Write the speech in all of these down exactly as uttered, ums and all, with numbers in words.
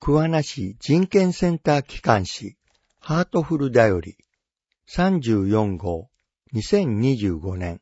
桑名市人権センター機関紙ハートフルだよりさんじゅうよん号にせんにじゅうごねん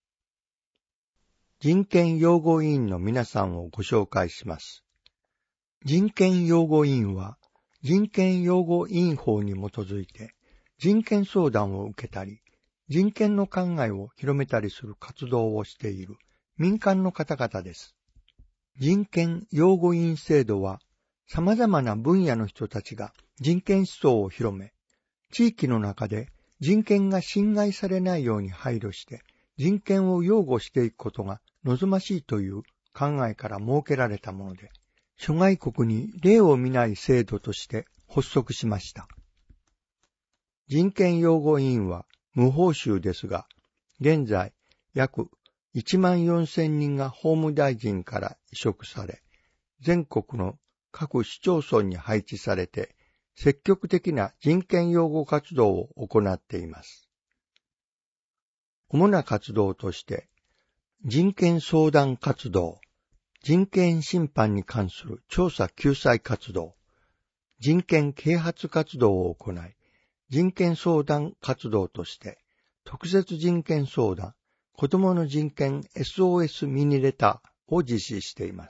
人権擁護委員の皆さんをご紹介します。人権擁護委員は人権擁護委員法に基づいて人権相談を受けたり、人権の考えを広めたりする活動をしている民間の方々です。人権擁護委員制度は様々な分野の人たちが人権思想を広め、地域の中で人権が侵害されないように配慮して人権を擁護していくことが望ましいという考えから設けられたもので、諸外国に例を見ない制度として発足しました。人権擁護委員は無報酬ですが、現在約いちまんよんせんにんが法務大臣から委嘱され、全国の各市町村に配置されて、積極的な人権擁護活動を行っています。主な活動として、人権相談活動、人権侵犯に関する調査救済活動、人権啓発活動を行い、人権相談活動として、特設人権相談、子どもの人権 エスオーエス ミニレターを実施しています。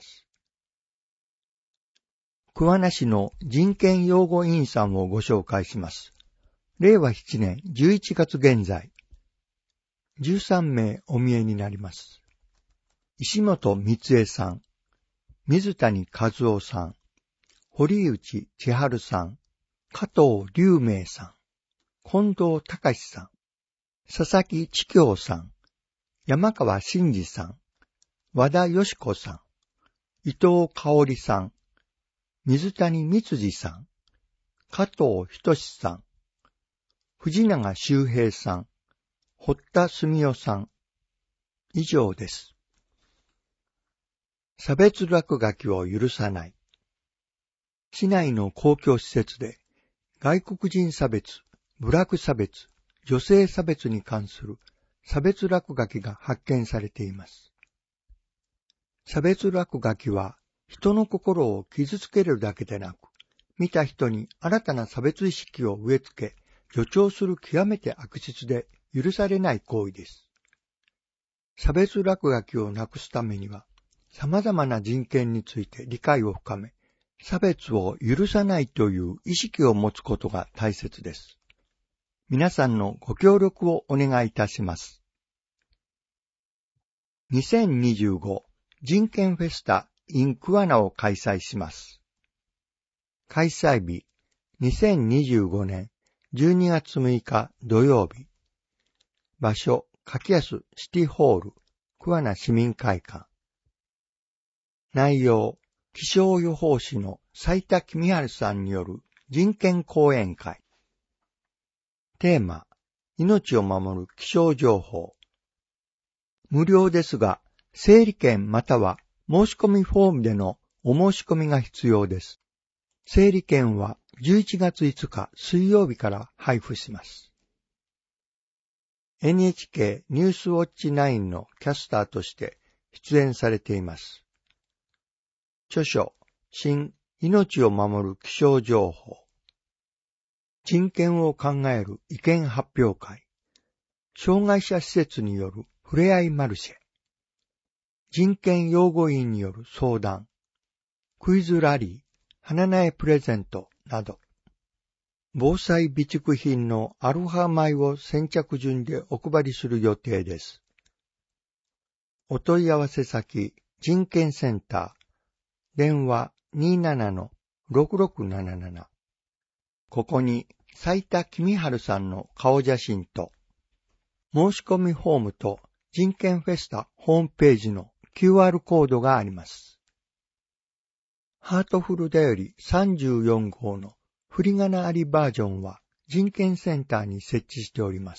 桑名市の人権擁護委員さんをご紹介します。れいわななねんじゅういちがつ現在、じゅうさんめいお見えになります。石本光恵さん、水谷和夫さん、堀内千春さん、加藤隆明さん、近藤隆さん、佐々木千京さん、山川真二さん、和田よし子さん、伊藤香織さん、水谷光二さん、加藤仁さん、藤永修平さん、堀田澄夫さん、以上です。差別落書きを許さない。市内の公共施設で外国人差別、部落差別、女性差別に関する差別落書きが発見されています。差別落書きは人の心を傷つけるだけでなく、見た人に新たな差別意識を植え付け、助長する極めて悪質で許されない行為です。差別落書きをなくすためには、様々な人権について理解を深め、差別を許さないという意識を持つことが大切です。皆さんのご協力をお願いいたします。にせんにじゅうご人権フェスタ in 桑名を開催します。開催日、にせんにじゅうごねんじゅうにがつむいか土曜日。場所、柿安シティホール、桑名市民会館。内容、気象予報士の斉田公治さんによる人権講演会。テーマ、命を守る気象情報。無料ですが、整理券または申し込みフォームでのお申し込みが必要です。整理券はじゅういちがついつか水曜日から配布します。エヌエイチケー ニュースウォッチナインのキャスターとして出演されています。著書、新命を守る気象情報。人権を考える意見発表会。障害者施設によるふれあいマルシェ。人権擁護委員による相談。クイズラリー、花苗プレゼントなど。防災備蓄品のアロハ米を先着順でお配りする予定です。お問い合わせ先、人権センター。電話 にーななのろくろくなななな。ここに斉田公治さんの顔写真と、申し込みフォームと人権フェスタホームページの キューアール コードがあります。ハートフルだよりさんじゅうよん号の振り仮名ありバージョンは人権センターに設置しております。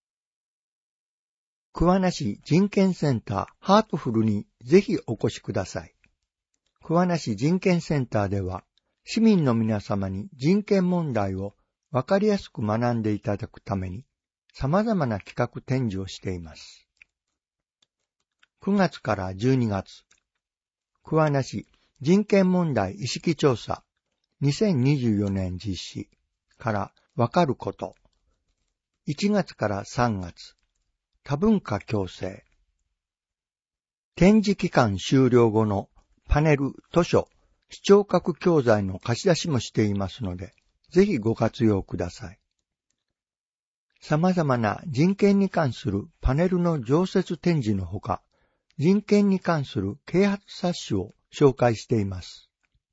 桑名市人権センターハートフルにぜひお越しください。桑名市人権センターでは、市民の皆様に人権問題をわかりやすく学んでいただくために、様々な企画展示をしています。くがつからじゅうにがつ、桑名市人権問題意識調査にせんにじゅうよねん実施からわかること。いちがつからさんがつ、多文化共生。展示期間終了後のパネル、図書、視聴覚教材の貸し出しもしていますので、ぜひご活用ください。様々な人権に関するパネルの常設展示のほか、人権に関する啓発冊子を紹介しています。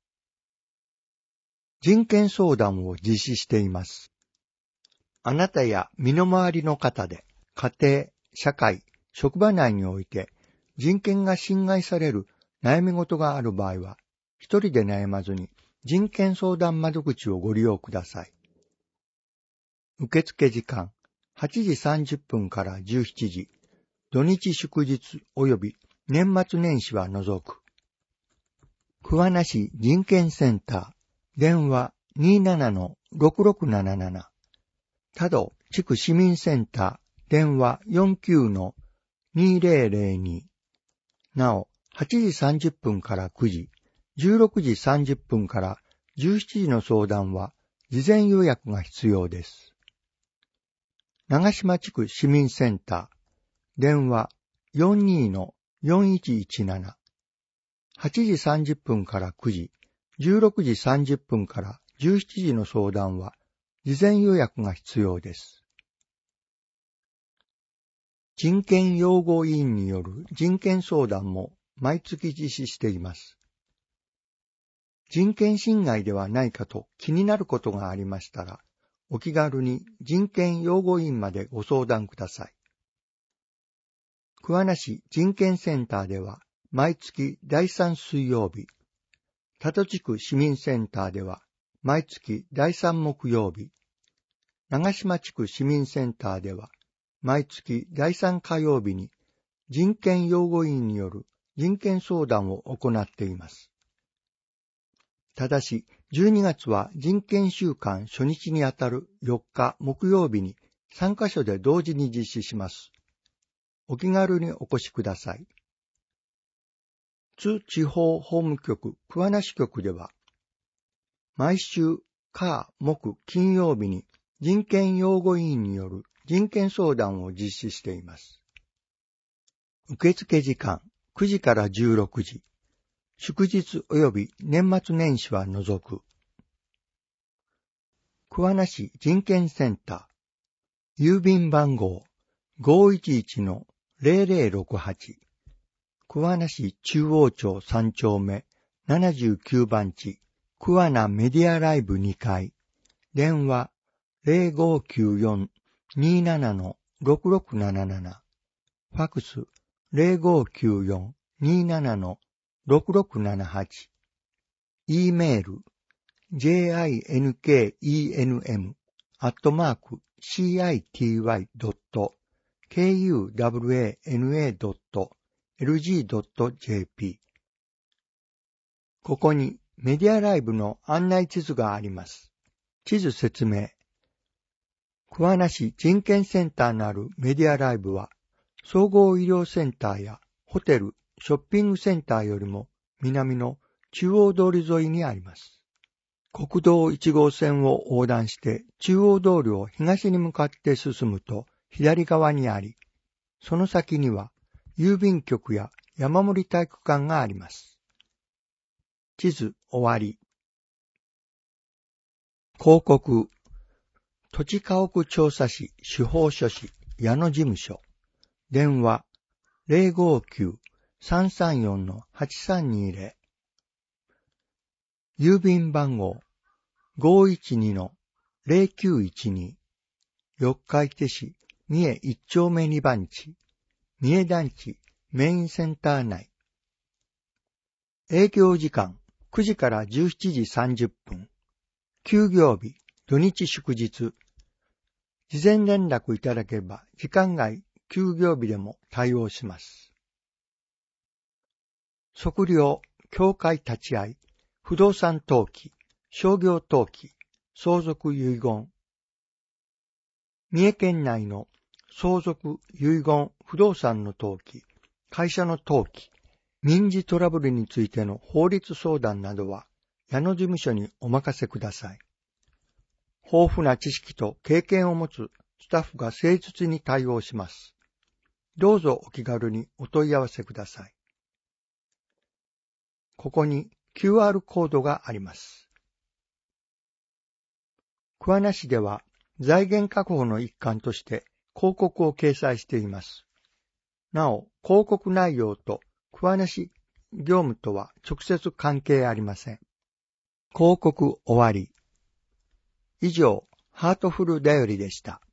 人権相談を実施しています。あなたや身の回りの方で、家庭、社会、職場内において人権が侵害される悩み事がある場合は、一人で悩まずに人権相談窓口をご利用ください。受付時間、はちじさんじゅっぷんからじゅうしちじ、土日祝日及び年末年始は除く。桑名市人権センター、電話 にーななのろくろくなななな。多度地区市民センター、電話 よんきゅうのにーぜろぜろに。なお、はちじさんじゅっぷんからくじ、じゅうろくじさんじゅっぷんからじゅうしちじの相談は事前予約が必要です。長島地区市民センター、電話 よんにーのよんいちいちなな。はちじさんじゅっぷんからくじ、じゅうろくじさんじゅっぷんからじゅうしちじの相談は事前予約が必要です。人権擁護委員による人権相談も毎月実施しています。人権侵害ではないかと気になることがありましたら、お気軽に人権擁護委員までご相談ください。桑名市人権センターでは毎月だいさん水曜日、多度地区市民センターでは毎月だいさん木曜日、長島地区市民センターでは毎月だいさん火曜日に人権擁護委員による人権相談を行っています。ただし、じゅうにがつは人権週間初日にあたるよっか木曜日にさんカ所で同時に実施します。お気軽にお越しください。津地方法務局桑名支局では、毎週火木金曜日に人権擁護委員による人権相談を実施しています。受付時間くじからじゅうろくじ、祝日及び年末年始は除く。桑名市人権センター、郵便番号 ごーいちいちのぜろぜろろくはち、桑名市中央町さん丁目ななじゅうきゅう番地、桑名メディアライブにかい、電話 ぜろごきゅうよんにーななのろくろくなななな、ファクス ぜろごきゅうよんにーななのろくろくななはち、E メール ジェイアイエヌケーイーエヌエム アットマーク シーアイティーワイ ドット ケーユーダブリューエーエヌエー ドット エルジー ドット ジェーピー。ここにメディアライブの案内地図があります。地図説明。桑名市人権センターのあるメディアライブは、総合医療センターやホテル、ショッピングセンターよりも南の中央通り沿いにあります。国道いち号線を横断して中央通りを東に向かって進むと左側にあり、その先には郵便局や山森体育館があります。地図終わり。広告。土地家屋調査士司法書士矢野事務所。電話 ぜろごきゅうさんさんよんのはちさんにぜろ。郵便番号 ごーいちにのぜろきゅういちに。四日市市三重一丁目二番地、三重団地メインセンター内。営業時間くじからじゅうしちじさんじゅっぷん。休業日、土日祝日。事前連絡いただければ時間外、休業日でも対応します。測量、協会立ち会い、不動産登記、商業登記、相続遺言。三重県内の相続、遺言、不動産の登記、会社の登記、民事トラブルについての法律相談などは、 矢野事務所にお任せください。豊富な知識と経験を持つスタッフが誠実に対応します。どうぞお気軽にお問い合わせください。ここに キューアール コードがあります。桑名市では財源確保の一環として広告を掲載しています。なお、広告内容と桑名市業務とは直接関係ありません。広告終わり。以上、ハートフルだよりでした。